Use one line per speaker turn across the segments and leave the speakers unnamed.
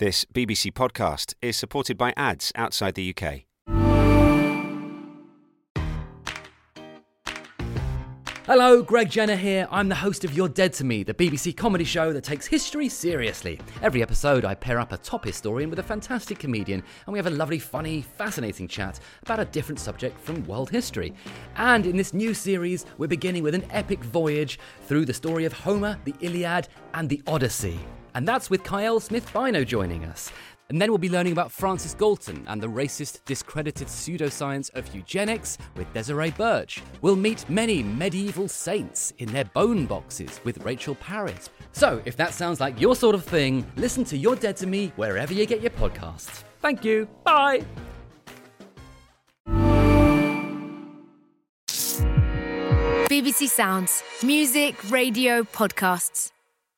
This BBC podcast is supported by ads outside the UK.
Hello, Greg Jenner here. I'm the host of You're Dead to Me, the BBC comedy show that takes history seriously. Every episode, I pair up a top historian with a fantastic comedian, and we have a lovely, funny, fascinating chat about a different subject from world history. And in this new series, we're beginning with an epic voyage through the story of Homer, the Iliad, and the Odyssey. And that's with Kyle Smith-Bino joining us. And then we'll be learning about Francis Galton and the racist, discredited pseudoscience of eugenics with Desiree Birch. We'll meet many medieval saints in their bone boxes with Rachel Parrott. So, if that sounds like your sort of thing, listen to You're Dead to Me wherever you get your podcasts. Thank you. Bye.
BBC Sounds. Music, radio, podcasts.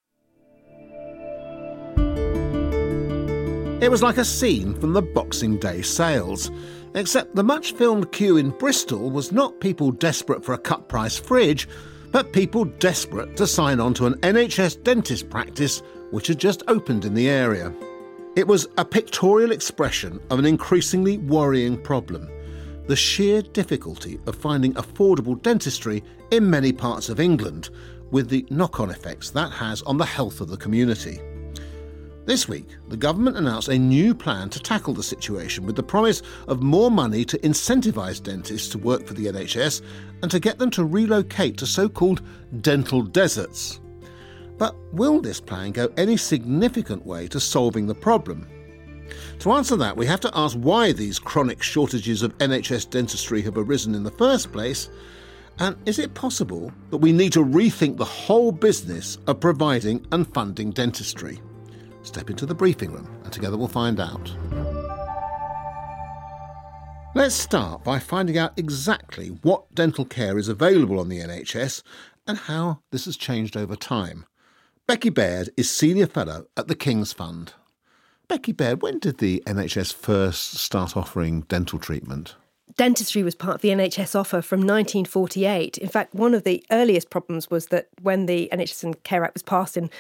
It was like a scene from the Boxing Day sales, except the much-filmed queue in Bristol was not people desperate for a cut-price fridge, but people desperate to sign on to an NHS dentist practice which had just opened in the area. It was a pictorial expression of an increasingly worrying problem: the sheer difficulty of finding affordable dentistry in many parts of England, with the knock-on effects that has on the health of the community. This week, the government announced a new plan to tackle the situation with the promise of more money to incentivise dentists to work for the NHS and to get them to relocate to so-called dental deserts. But will this plan go any significant way to solving the problem? To answer that, we have to ask why these chronic shortages of NHS dentistry have arisen in the first place, and is it possible that we need to rethink the whole business of providing and funding dentistry? Step into the briefing room and together we'll find out. Let's start by finding out exactly what dental care is available on the NHS and how this has changed over time. Becky Baird is Senior Fellow at the King's Fund. Becky Baird, when did the NHS first start offering dental treatment?
Dentistry was part of the NHS offer from 1948. In fact, one of the earliest problems was that when the NHS and Care Act was passed in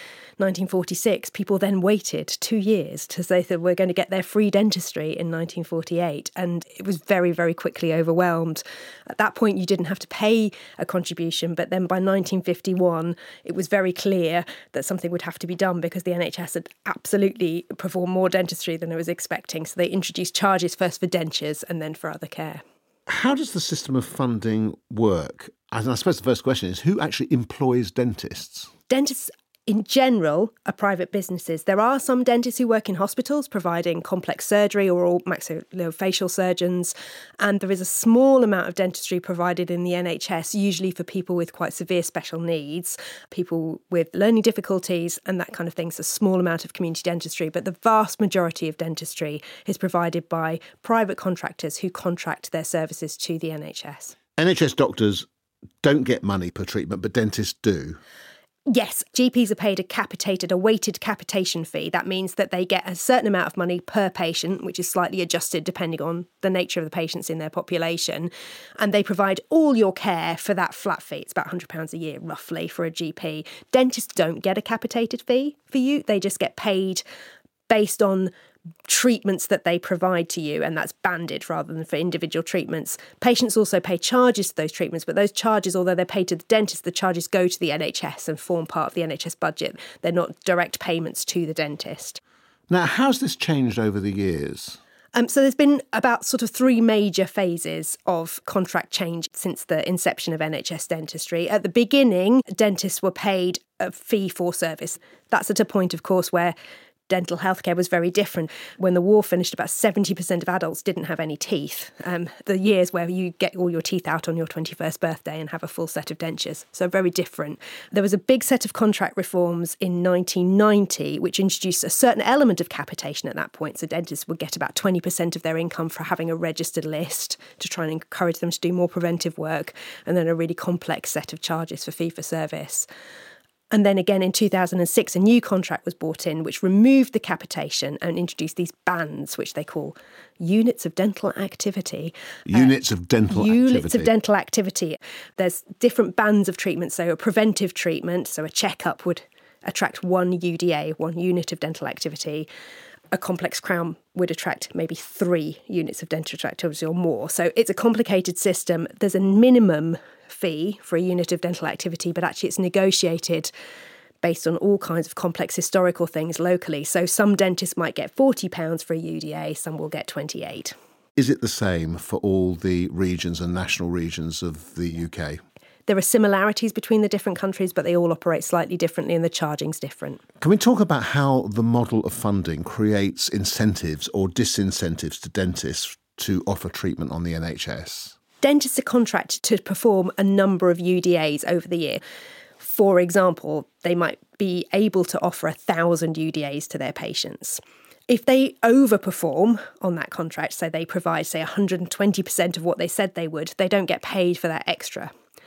1946, people then waited 2 years to say that we're going to get their free dentistry in 1948. And it was very, very quickly overwhelmed. At that point, you didn't have to pay a contribution. But then by 1951, it was very clear that something would have to be done because the NHS had absolutely performed more dentistry than it was expecting. So they introduced charges first for dentures and then for other care.
How does the system of funding work? And I suppose the first question is, who actually employs dentists?
Dentists in general are private businesses. There are some dentists who work in hospitals providing complex surgery or all maxillofacial surgeons. And there is a small amount of dentistry provided in the NHS, usually for people with quite severe special needs, people with learning difficulties and that kind of thing. So a small amount of community dentistry. But the vast majority of dentistry is provided by private contractors who contract their services to the NHS.
NHS doctors don't get money per treatment, but dentists do.
Yes, GPs are paid a weighted capitation fee. That means that they get a certain amount of money per patient, which is slightly adjusted depending on the nature of the patients in their population. And they provide all your care for that flat fee. It's about £100 a year, roughly, for a GP. Dentists don't get a capitated fee for you. They just get paid based on treatments that they provide to you, and that's banded rather than for individual treatments. Patients also pay charges to those treatments, but those charges, although they're paid to the dentist, the charges go to the NHS and form part of the NHS budget. They're not direct payments to the dentist.
Now, how's this changed over the years?
So there's been about sort of 3 major phases of contract change since the inception of NHS dentistry. At the beginning, dentists were paid a fee for service. That's at a point, of course, where dental healthcare was very different. When the war finished, about 70% of adults didn't have any teeth. The years where you get all your teeth out on your 21st birthday and have a full set of dentures. So very different. There was a big set of contract reforms in 1990, which introduced a certain element of capitation at that point. So dentists would get about 20% of their income for having a registered list to try and encourage them to do more preventive work, and then a really complex set of charges for fee-for-service. And then again in 2006, a new contract was brought in which removed the capitation and introduced these bands, which they call units of dental activity.
Units of dental
activity. There's different bands of treatment. So a preventive treatment, so a checkup would attract one UDA, one unit of dental activity. a complex crown would attract maybe 3 units of dental activity or more. So it's a complicated system. There's a minimum fee for a unit of dental activity, but actually it's negotiated based on all kinds of complex historical things locally. So some dentists might get £40 for a UDA, some will get 28.
Is it the same for all the regions and national regions of the UK?
There are similarities between the different countries, but they all operate slightly differently and the charging's different.
Can we talk about how the model of funding creates incentives or disincentives to dentists to offer treatment on the NHS?
Dentists are contracted to perform a number of UDAs over the year. For example, they might be able to offer 1,000 UDAs to their patients. If they overperform on that contract, so they provide, say, 120% of what they said they would, they don't get paid for that extra.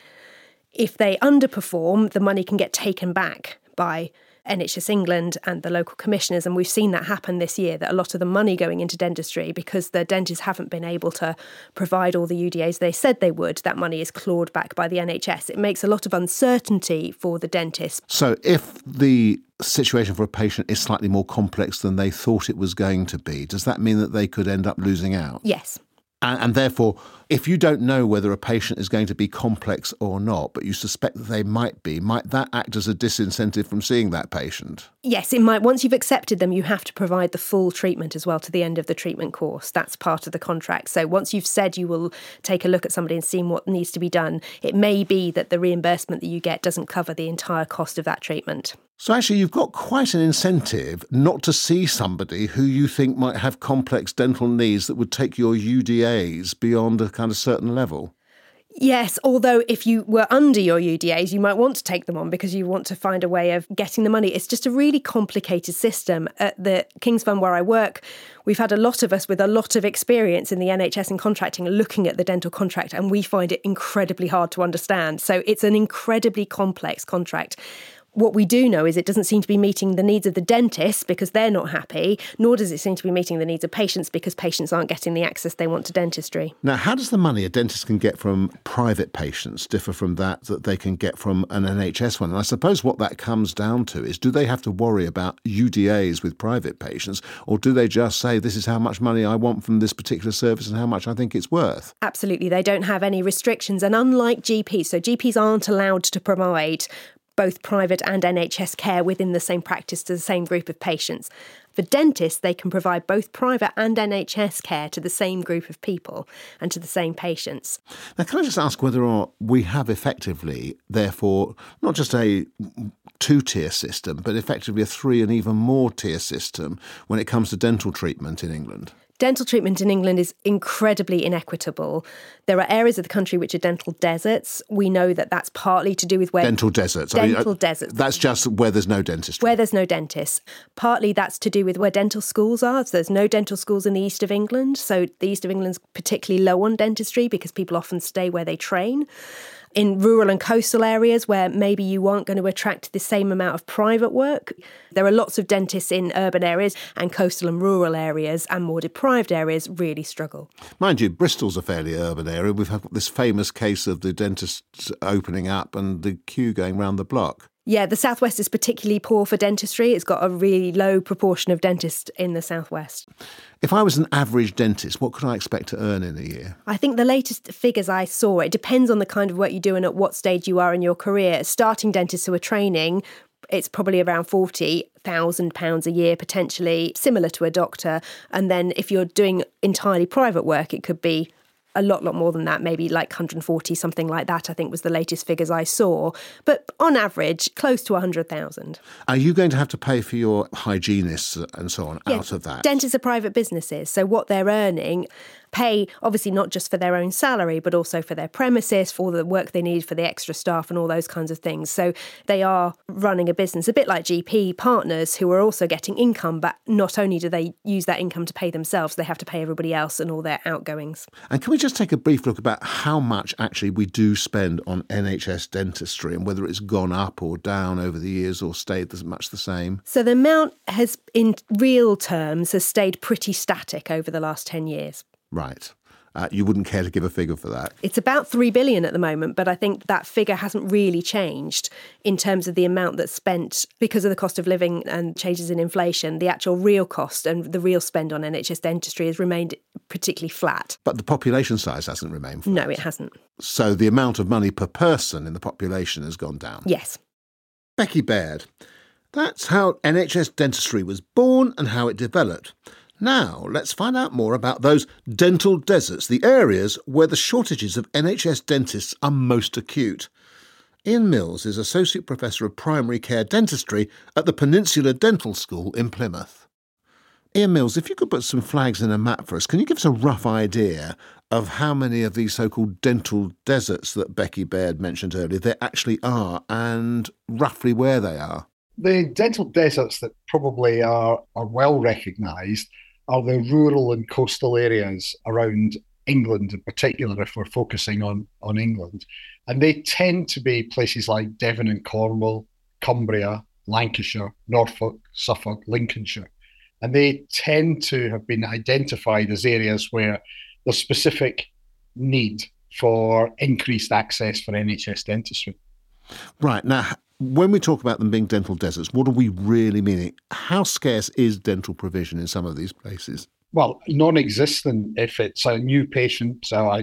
If they underperform, the money can get taken back by NHS England and the local commissioners, and we've seen that happen this year, that a lot of the money going into dentistry, because the dentists haven't been able to provide all the UDAs they said they would, that money is clawed back by the NHS. It makes a lot of uncertainty for the dentist.
So if the situation for a patient is slightly more complex than they thought it was going to be, does that mean that they could end up losing out?
Yes.
And therefore, if you don't know whether a patient is going to be complex or not, but you suspect that they might be, might that act as a disincentive from seeing that patient?
Yes, it might. Once you've accepted them, you have to provide the full treatment as well to the end of the treatment course. That's part of the contract. So once you've said you will take a look at somebody and see what needs to be done, it may be that the reimbursement that you get doesn't cover the entire cost of that treatment.
So actually, you've got quite an incentive not to see somebody who you think might have complex dental needs that would take your UDAs beyond a kind of certain level.
Yes, although if you were under your UDAs, you might want to take them on because you want to find a way of getting the money. It's just a really complicated system. At the King's Fund where I work, we've had a lot of us with a lot of experience in the NHS and contracting looking at the dental contract, and we find it incredibly hard to understand. So it's an incredibly complex contract. What we do know is it doesn't seem to be meeting the needs of the dentists because they're not happy, nor does it seem to be meeting the needs of patients because patients aren't getting the access they want to dentistry.
Now, how does the money a dentist can get from private patients differ from that they can get from an NHS one? And I suppose what that comes down to is, do they have to worry about UDAs with private patients, or do they just say, this is how much money I want from this particular service and how much I think it's worth?
Absolutely. They don't have any restrictions. And unlike GPs, so GPs aren't allowed to provide both private and NHS care within the same practice to the same group of patients. For dentists, they can provide both private and NHS care to the same group of people and to the same patients.
Now, can I just ask whether or not we have effectively, therefore, not just a 2-tier system, but effectively a 3 and even more tier system when it comes to dental treatment in England?
Dental treatment in England is incredibly inequitable. There are areas of the country which are dental deserts. We know that that's partly to do with where...
Dental deserts.
Deserts.
That's just where there's no dentistry.
Where there's no dentists. Partly that's to do with where dental schools are. So there's no dental schools in the east of England. So the east of England's particularly low on dentistry because people often stay where they train. In rural and coastal areas where maybe you aren't going to attract the same amount of private work, there are lots of dentists in urban areas, and coastal and rural areas and more deprived areas really struggle.
Mind you, Bristol's a fairly urban area. We've had this famous case of the dentists opening up and the queue going round the block.
Yeah, the southwest is particularly poor for dentistry. It's got a really low proportion of dentists in the southwest.
If I was an average dentist, what could I expect to earn in a year?
I think the latest figures I saw, it depends on the kind of work you do and at what stage you are in your career. Starting dentists who are training, it's probably around £40,000 a year, potentially, similar to a doctor. And then if you're doing entirely private work, it could be a lot more than that, maybe like 140, something like that, I think was the latest figures I saw. But on average, close to 100,000.
Are you going to have to pay for your hygienists and so on out of that?
Dentists are private businesses, so what they're earning pay obviously not just for their own salary, but also for their premises, for the work they need, for the extra staff and all those kinds of things. So they are running a business, a bit like GP partners who are also getting income, but not only do they use that income to pay themselves, they have to pay everybody else and all their outgoings.
And can we just take a brief look about how much actually we do spend on NHS dentistry and whether it's gone up or down over the years or stayed much the same?
So the amount has, in real terms, has stayed pretty static over the last 10 years.
Right. You wouldn't care to give a figure for that?
It's about 3 billion at the moment, but I think that figure hasn't really changed in terms of the amount that's spent because of the cost of living and changes in inflation. The actual real cost and the real spend on NHS dentistry has remained particularly flat.
But the population size hasn't remained flat.
No, it hasn't.
So the amount of money per person in the population has gone down.
Yes.
Becky Baird. That's how NHS dentistry was born and how it developed. Now, let's find out more about those dental deserts, the areas where the shortages of NHS dentists are most acute. Ian Mills is Associate Professor of Primary Care Dentistry at the Peninsula Dental School in Plymouth. Ian Mills, if you could put some flags in a map for us, can you give us a rough idea of how many of these so-called dental deserts that Becky Baird mentioned earlier there actually are and roughly where they are?
The dental deserts that probably are well recognised are the rural and coastal areas around England in particular, if we're focusing on England. And they tend to be places like Devon and Cornwall, Cumbria, Lancashire, Norfolk, Suffolk, Lincolnshire. And they tend to have been identified as areas where there's specific need for increased access for NHS dentistry. Right.
Now, when we talk about them being dental deserts, what are we really meaning? How scarce is dental provision in some of these places?
Well, non-existent if it's a new patient,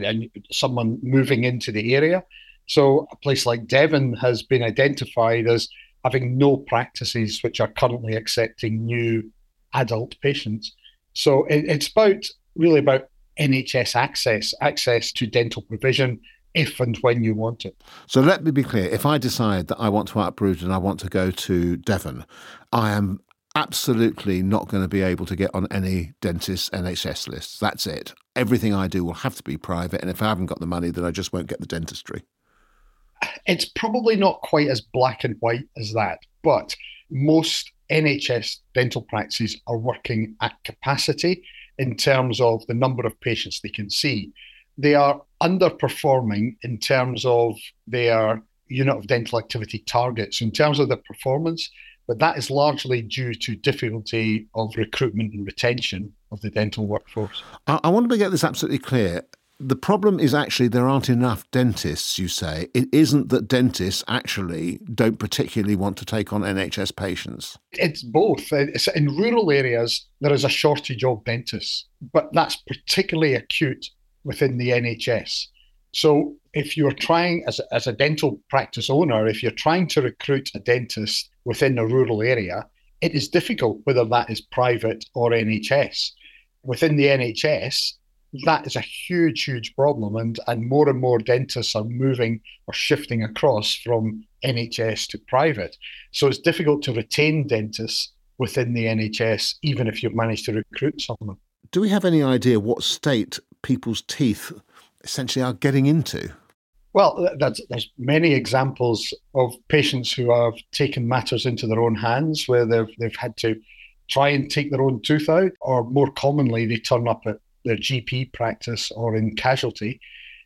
someone moving into the area. So a place like Devon has been identified as having no practices which are currently accepting new adult patients. So it's really about NHS access to dental provision if and when you want it.
So let me be clear. If I decide that I want to uproot and I want to go to Devon, I am absolutely not going to be able to get on any dentist NHS lists. That's it. Everything I do will have to be private. And if I haven't got the money, then I just won't get the dentistry.
It's probably not quite as black and white as that, but most NHS dental practices are working at capacity in terms of the number of patients they can see. They are underperforming in terms of their unit of dental activity targets, in terms of their performance, but that is largely due to difficulty of recruitment and retention of the dental workforce.
I want to get this absolutely clear. The problem is actually there aren't enough dentists, you say. It isn't that dentists actually don't particularly want to take on NHS patients.
It's both. In rural areas, there is a shortage of dentists, but that's particularly acute within the NHS. So if you're trying, as a dental practice owner, if you're trying to recruit a dentist within a rural area, it is difficult, whether that is private or NHS. Within the NHS, that is a huge, huge problem. And more dentists are moving or shifting across from NHS to private. So it's difficult to retain dentists within the NHS, even if you've managed to recruit someone.
Do we have any idea what state people's teeth essentially are getting into?
Well, there's many examples of patients who have taken matters into their own hands, where they've had to try and take their own tooth out, or more commonly, they turn up at their GP practice or in casualty.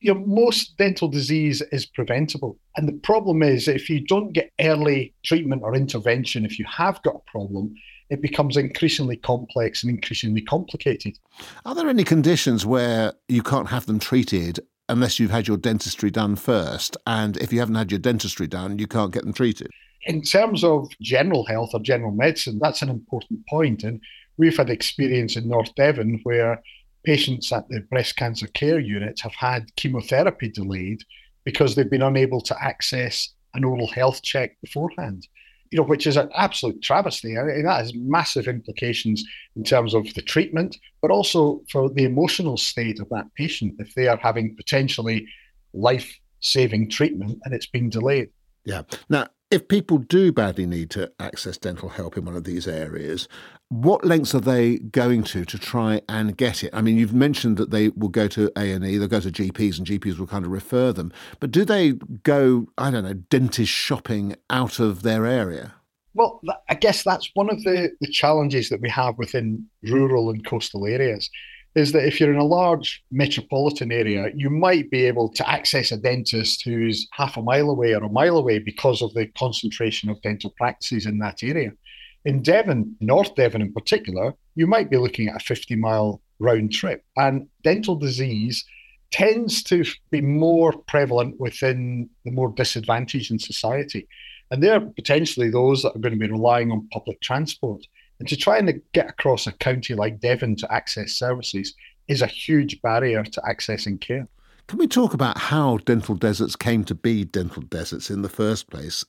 Most dental disease is preventable. And the problem is, if you don't get early treatment or intervention, if you have got a problem, it becomes increasingly complex and increasingly complicated.
Are there any conditions where you can't have them treated unless you've had your dentistry done first? And if you haven't had your dentistry done, you can't get them treated?
In terms of general health or general medicine, that's an important point. And we've had experience in North Devon where patients at the breast cancer care units have had chemotherapy delayed because they've been unable to access an oral health check beforehand. Which is an absolute travesty. And that has massive implications in terms of the treatment, but also for the emotional state of that patient if they are having potentially life-saving treatment and it's being delayed.
Yeah. Now, if people do badly need to access dental help in one of these areas, what lengths are they going to try and get it? I mean, you've mentioned that they will go to A&E, they'll go to GPs, and GPs will kind of refer them. But do they go, dentist shopping out of their area?
Well, I guess that's one of the challenges that we have within rural and coastal areas, is that if you're in a large metropolitan area, you might be able to access a dentist who's half a mile away or a mile away because of the concentration of dental practices in that area. In Devon, North Devon in particular, you might be looking at a 50-mile round trip. And dental disease tends to be more prevalent within the more disadvantaged in society. And they're potentially those that are going to be relying on public transport. And to try and get across a county like Devon to access services is a huge barrier to accessing care.
Can we talk about how dental deserts came to be dental deserts in the first place?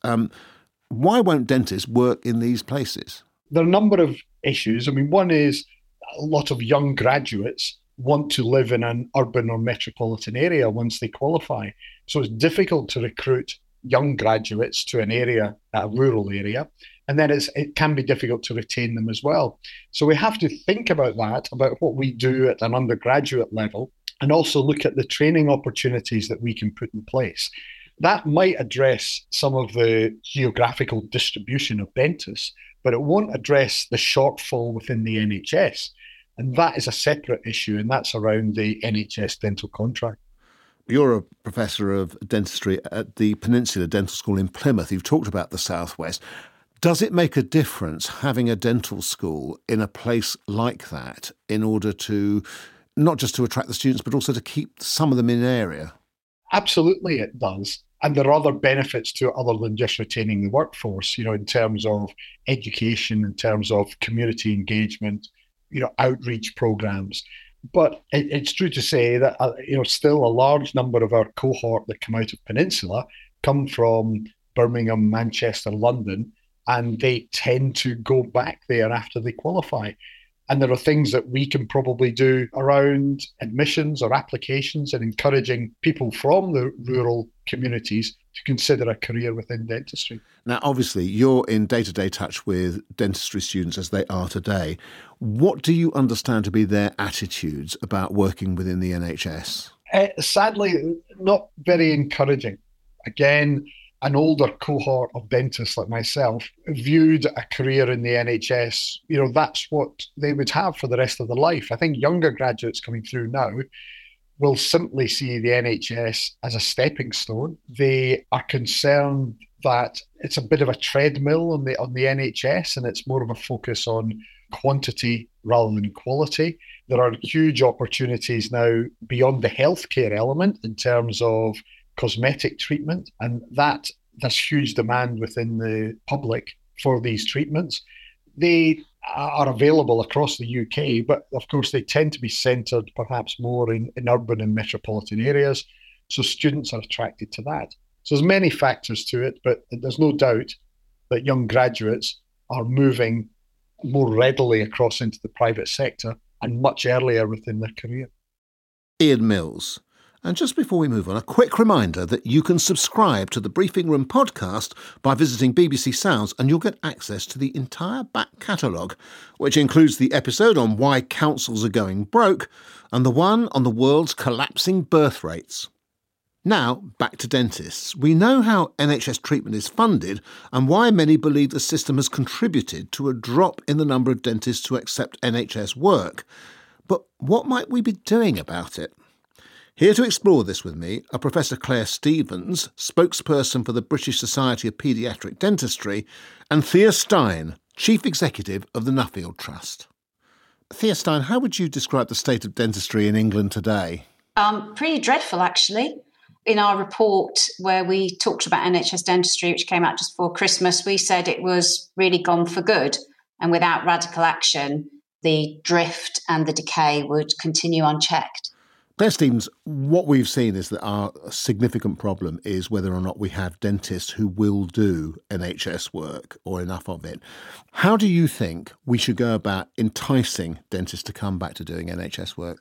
Why won't dentists work in these places?
There are a number of issues. I mean, one is a lot of young graduates want to live in an urban or metropolitan area once they qualify. So it's difficult to recruit young graduates to an area, a rural area. And then it can be difficult to retain them as well. So we have to think about that, about what we do at an undergraduate level, and also look at the training opportunities that we can put in place. That might address some of the geographical distribution of dentists, but it won't address the shortfall within the NHS. And that is a separate issue, and that's around the NHS dental contract.
You're a professor of dentistry at the Peninsula Dental School in Plymouth. You've talked about the South West. Does it make a difference having a dental school in a place like that in order to, not just to attract the students, but also to keep some of them in area?
Absolutely it does. And there are other benefits to it other than just retaining the workforce, in terms of education, in terms of community engagement, outreach programs. But it's true to say that, still a large number of our cohort that come out of Peninsula come from Birmingham, Manchester, London, and they tend to go back there after they qualify. And there are things that we can probably do around admissions or applications and encouraging people from the rural communities to consider a career within dentistry.
Now, obviously, you're in day-to-day touch with dentistry students as they are today. What do you understand to be their attitudes about working within the NHS?
Sadly, not very encouraging. Again, an older cohort of dentists like myself viewed a career in the NHS, that's what they would have for the rest of their life. I think younger graduates coming through now will simply see the NHS as a stepping stone. They are concerned that it's a bit of a treadmill on the NHS, and it's more of a focus on quantity rather than quality. There are huge opportunities now beyond the healthcare element in terms of cosmetic treatment, and there's huge demand within the public for these treatments. They are available across the UK, but of course they tend to be centred perhaps more in urban and metropolitan areas, so students are attracted to that. So there's many factors to it, but there's no doubt that young graduates are moving more readily across into the private sector and much earlier within their career.
Ian Mills. And just before we move on, a quick reminder that you can subscribe to the Briefing Room podcast by visiting BBC Sounds, and you'll get access to the entire back catalogue, which includes the episode on why councils are going broke and the one on the world's collapsing birth rates. Now, back to dentists. We know how NHS treatment is funded and why many believe the system has contributed to a drop in the number of dentists who accept NHS work. But what might we be doing about it? Here to explore this with me are Professor Claire Stevens, spokesperson for the British Society of Paediatric Dentistry, and Thea Stein, Chief Executive of the Nuffield Trust. Thea Stein, how would you describe the state of dentistry in England today?
Pretty dreadful, actually. In our report where we talked about NHS dentistry, which came out just before Christmas, we said it was really gone for good. And without radical action, the drift and the decay would continue unchecked.
Claire Stevens, what we've seen is that our significant problem is whether or not we have dentists who will do NHS work or enough of it. How do you think we should go about enticing dentists to come back to doing NHS work?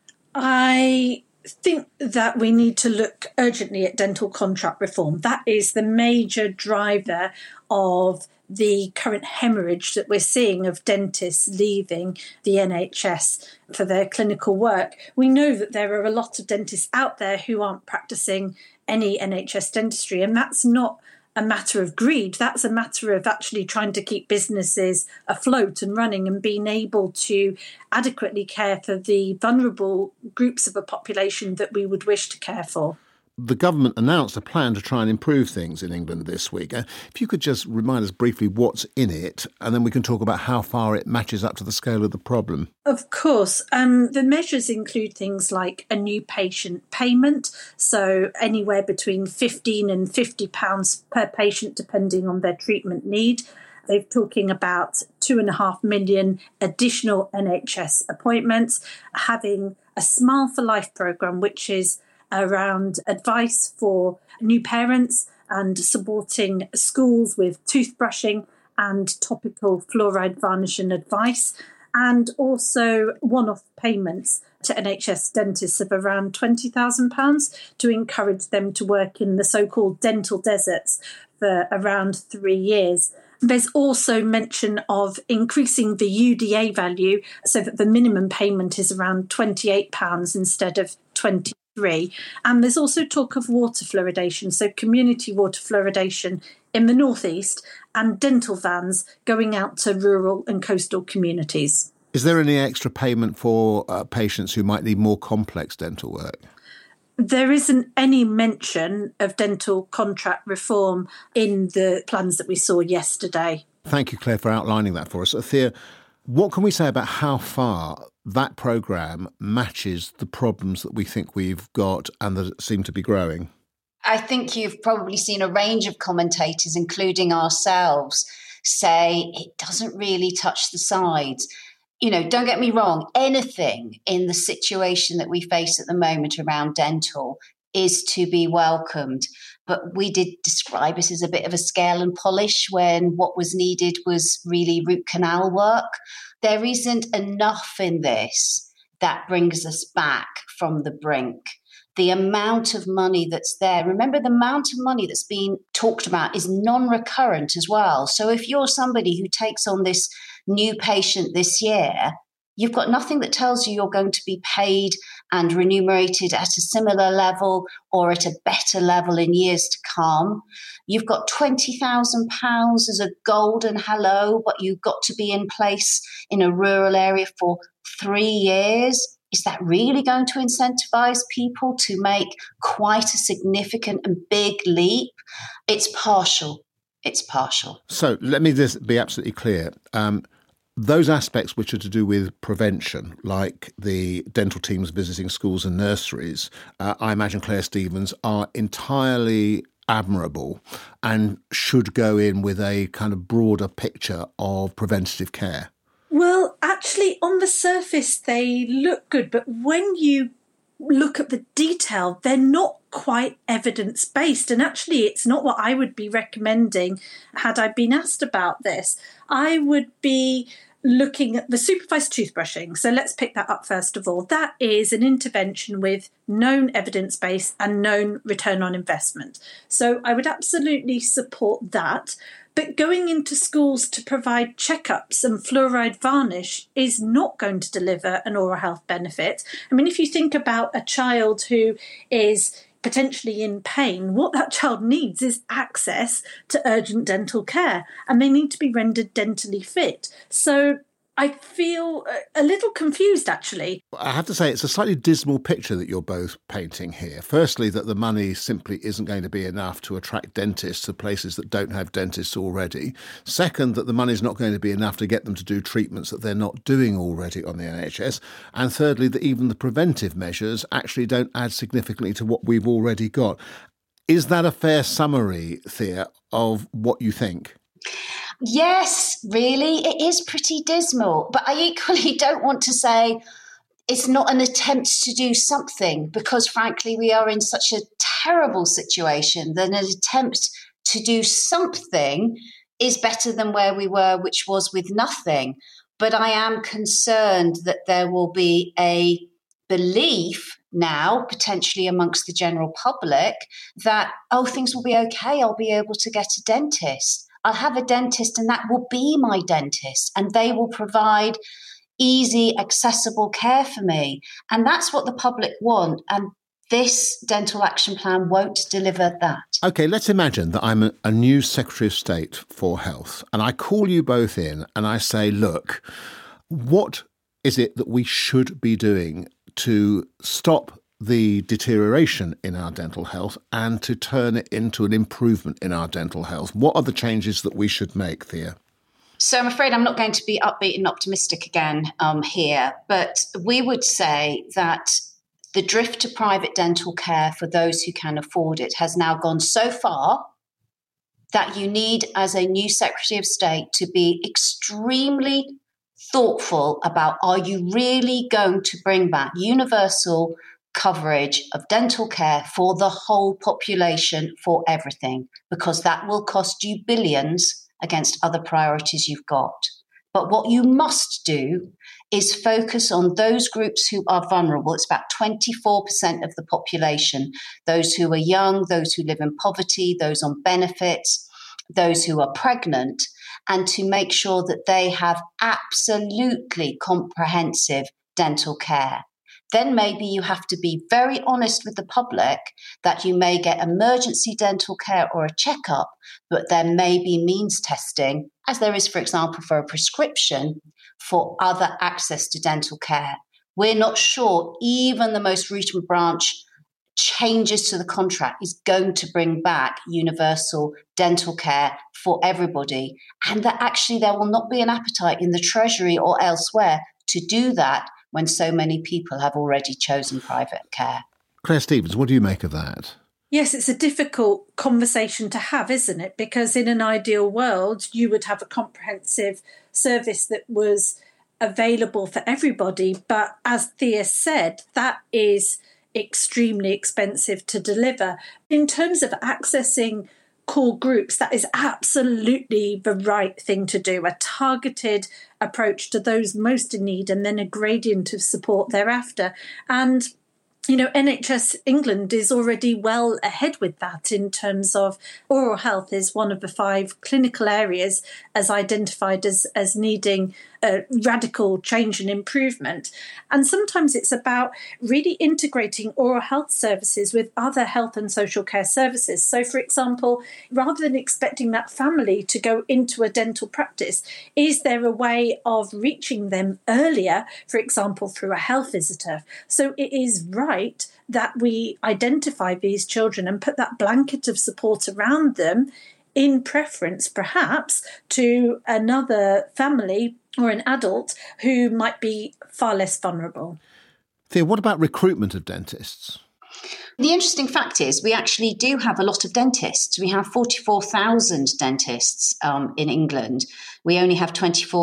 I think that we need to look urgently at dental contract reform. That is the major driver of the current hemorrhage that we're seeing of dentists leaving the NHS for their clinical work. We know that there are a lot of dentists out there who aren't practicing any NHS dentistry, and that's not a matter of greed. That's a matter of actually trying to keep businesses afloat and running and being able to adequately care for the vulnerable groups of a population that we would wish to care for.
the government announced a plan to try and improve things in England this week. If you could just remind us briefly what's in it, and then we can talk about how far it matches up to the scale of the problem.
Of course. The measures include things like a new patient payment, so anywhere between £15 and £50 per patient, depending on their treatment need. They're talking about 2.5 million additional NHS appointments, having a Smile for Life programme, which is around advice for new parents and supporting schools with toothbrushing and topical fluoride varnish and advice, and also one-off payments to NHS dentists of around £20,000 to encourage them to work in the so-called dental deserts for around 3 years. There's also mention of increasing the UDA value so that the minimum payment is around £28 instead of £23. And there's also talk of water fluoridation, so community water fluoridation in the northeast and dental vans going out to rural and coastal communities.
Is there any extra payment for patients who might need more complex dental work?
There isn't any mention of dental contract reform in the plans that we saw yesterday.
Thank you, Claire, for outlining that for us. Thea, what can we say about how far that programme matches the problems that we think we've got and that seem to be growing?
I think you've probably seen a range of commentators, including ourselves, say it doesn't really touch the sides. You know, don't get me wrong, anything in the situation that we face at the moment around dental is to be welcomed. But we did describe it as a bit of a scale and polish when what was needed was really root canal work. There isn't enough in this that brings us back from the brink. The amount of money that's there, remember the amount of money that's being talked about is non-recurrent as well. So if you're somebody who takes on this new patient this year, you've got nothing that tells you you're going to be paid and remunerated at a similar level or at a better level in years to come. You've got £20,000 as a golden hello, but you've got to be in place in a rural area for 3 years. Is that really going to incentivise people to make quite a significant and big leap? It's partial. It's partial.
So let me just be absolutely clear. Those aspects which are to do with prevention, like the dental teams visiting schools and nurseries, I imagine, Claire Stevens, are entirely admirable and should go in with a kind of broader picture of preventative care.
Well, actually, on the surface, they look good, but when you look at the detail, they're not quite evidence-based. And actually, it's not what I would be recommending had I been asked about this. I would be looking at the supervised toothbrushing. So let's pick that up first of all. That is an intervention with known evidence base and known return on investment. So I would absolutely support that. But going into schools to provide checkups and fluoride varnish is not going to deliver an oral health benefit. I mean, if you think about a child who is potentially in pain, what that child needs is access to urgent dental care, and they need to be rendered dentally fit. So I feel a little confused, actually.
I have to say, it's a slightly dismal picture that you're both painting here. Firstly, that the money simply isn't going to be enough to attract dentists to places that don't have dentists already. Second, that the money's not going to be enough to get them to do treatments that they're not doing already on the NHS. And thirdly, that even the preventive measures actually don't add significantly to what we've already got. Is that a fair summary, Thea, of what you think?
Yes, really, it is pretty dismal. But I equally don't want to say it's not an attempt to do something, because frankly, we are in such a terrible situation that an attempt to do something is better than where we were, which was with nothing. But I am concerned that there will be a belief now, potentially amongst the general public, that, oh, things will be okay, I'll be able to get a dentist. I'll have a dentist and that will be my dentist, and they will provide easy, accessible care for me. And that's what the public want. And this dental action plan won't deliver that. OK, let's imagine that I'm a new Secretary of State for Health, and I call you both in and I say, look, what is it that we should be doing to stop
the deterioration in our dental health and to turn it into an improvement in our dental health? What are the changes that we should make, Thea?
So I'm afraid I'm not going to be upbeat and optimistic again here, but we would say that the drift to private dental care for those who can afford it has now gone so far that you need, as a new Secretary of State, to be extremely thoughtful about, are you really going to bring back universal coverage of dental care for the whole population for everything? Because that will cost you billions against other priorities you've got. But what you must do is focus on those groups who are vulnerable. It's about 24% of the population, those who are young, those who live in poverty, those on benefits, those who are pregnant, and to make sure that they have absolutely comprehensive dental care. Then maybe you have to be very honest with the public that you may get emergency dental care or a checkup, but there may be means testing, as there is, for example, for a prescription for other access to dental care. We're not sure even the most root and branch changes to the contract is going to bring back universal dental care for everybody, and that actually there will not be an appetite in the Treasury or elsewhere to do that when so many people have already chosen private care.
Claire Stephens, what do you make of that?
Yes, it's a difficult conversation to have, isn't it? Because in an ideal world, you would have a comprehensive service that was available for everybody. But as Thea said, that is extremely expensive to deliver. In terms of accessing core groups, that is absolutely the right thing to do, a targeted approach to those most in need and then a gradient of support thereafter. And NHS England is already well ahead with that in terms of oral health is one of the 5 clinical areas as identified as needing radical change and improvement. And sometimes it's about really integrating oral health services with other health and social care services. So, for example, rather than expecting that family to go into a dental practice, is there a way of reaching them earlier, for example, through a health visitor? So it is right that we identify these children and put that blanket of support around them in preference, perhaps, to another family or an adult who might be far less vulnerable.
Thea, what about recruitment of dentists?
The interesting fact is we actually do have a lot of dentists. We have 44,000 dentists in England. We only have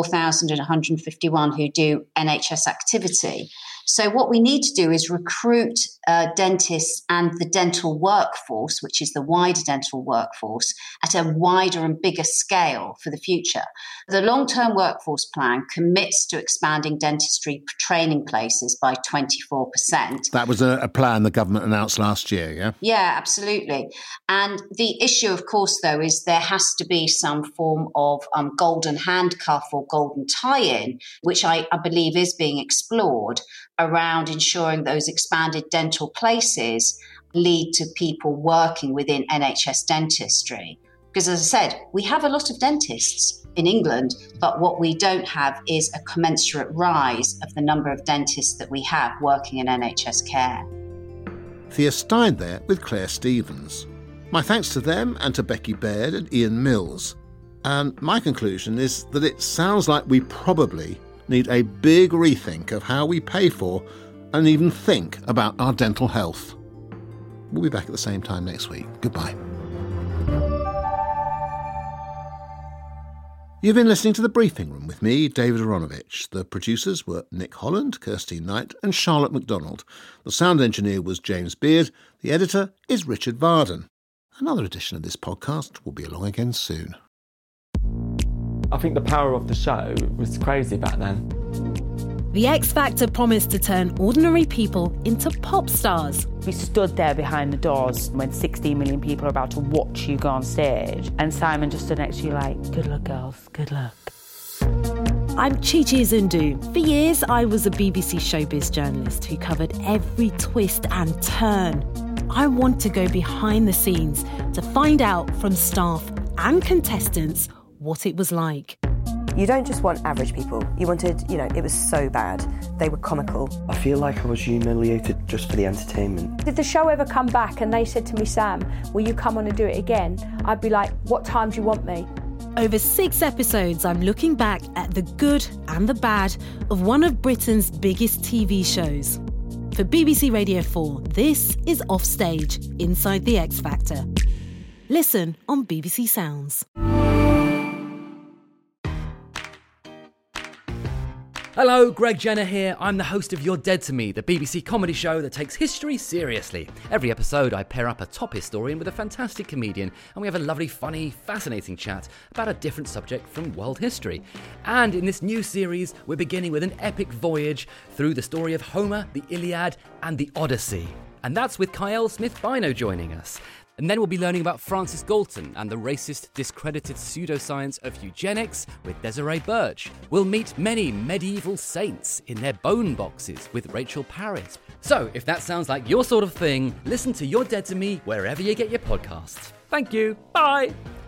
24,151 who do NHS activity. So what we need to do is recruit dentists and the dental workforce, which is the wider dental workforce, at a wider and bigger scale for the future. The long-term workforce plan commits to expanding dentistry training places by 24%.
That was a plan the government announced last year, yeah?
Yeah, absolutely. And the issue, of course, though, is there has to be some form of golden handcuff or golden tie-in, which I believe is being explored, around ensuring those expanded dental places lead to people working within NHS dentistry. Because as I said, we have a lot of dentists in England, but what we don't have is a commensurate rise of the number of dentists that we have working in NHS care.
Thea Stein there with Claire Stephens. My thanks to them and to Becky Baird and Ian Mills. And my conclusion is that it sounds like we probably need a big rethink of how we pay for and even think about our dental health. We'll be back at the same time next week. Goodbye. You've been listening to The Briefing Room with me, David Aronovich. The producers were Nick Holland, Kirsty Knight and Charlotte MacDonald. The sound engineer was James Beard. The editor is Richard Varden. Another edition of this podcast will be along again soon.
I think the power of the show was crazy back then.
The X Factor promised to turn ordinary people into pop stars.
We stood there behind the doors when 16 million people are about to watch you go on stage, and Simon just stood next to you like, good luck, girls, good luck.
I'm Chi-Chi Zundu. For years, I was a BBC showbiz journalist who covered every twist and turn. I want to go behind the scenes to find out from staff and contestants what it was like.
You don't just want average people. You wanted, it was so bad. They were comical.
I feel like I was humiliated just for the entertainment.
Did the show ever come back and they said to me, Sam, will you come on and do it again? I'd be like, what time do you want me?
Over 6 episodes, I'm looking back at the good and the bad of one of Britain's biggest TV shows. For BBC Radio 4, this is Offstage, Inside the X Factor. Listen on BBC Sounds.
Hello, Greg Jenner here. I'm the host of You're Dead to Me, the BBC comedy show that takes history seriously. Every episode, I pair up a top historian with a fantastic comedian, and we have a lovely, funny, fascinating chat about a different subject from world history. And in this new series, we're beginning with an epic voyage through the story of Homer, the Iliad, and the Odyssey. And that's with Kyle Smith-Bino joining us. And then we'll be learning about Francis Galton and the racist, discredited pseudoscience of eugenics with Desiree Birch. We'll meet many medieval saints in their bone boxes with Rachel Parrott. So, if that sounds like your sort of thing, listen to You're Dead to Me wherever you get your podcasts. Thank you. Bye.